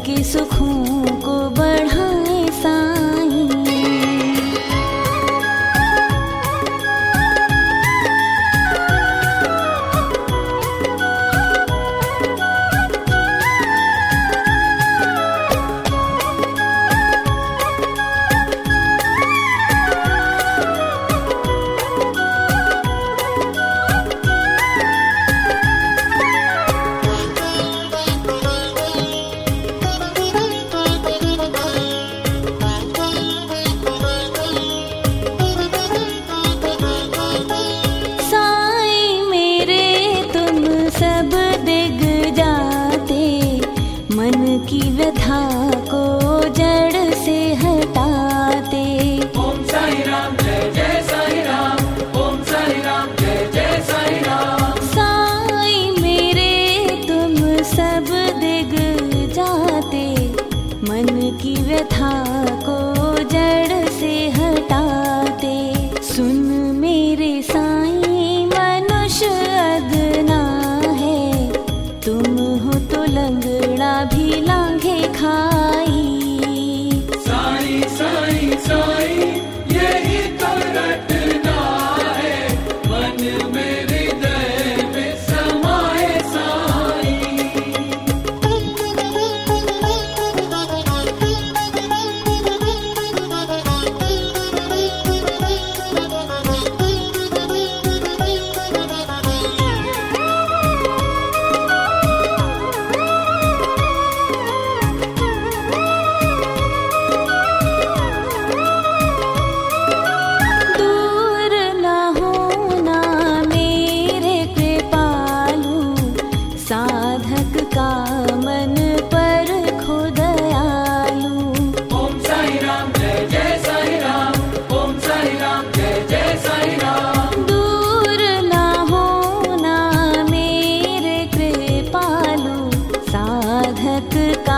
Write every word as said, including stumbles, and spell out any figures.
के सुखों को बढ़ाए साईं। की व्यथा को जड़ से हटाते। ओम साईं राम जय जय साईं राम, ओम साईं राम जय जय साईं राम। साईं मेरे तुम सब दिग जाते, मन की व्यथा को जड़ से हटाते। सुन मेरे साईं मनुष्य अदना है, तुम हो तो लंगड़ा भी लांघे खाई। साईं साईं साईं यही तो रटना है, मन मेरे हृदय में समाए साईं। साधक का मन पर खो दयालु। ओम साईं राम जय जय साईं राम, ओम साईं राम जय जय साईं राम। दूर ना होना मेरे कृपालु, साधक का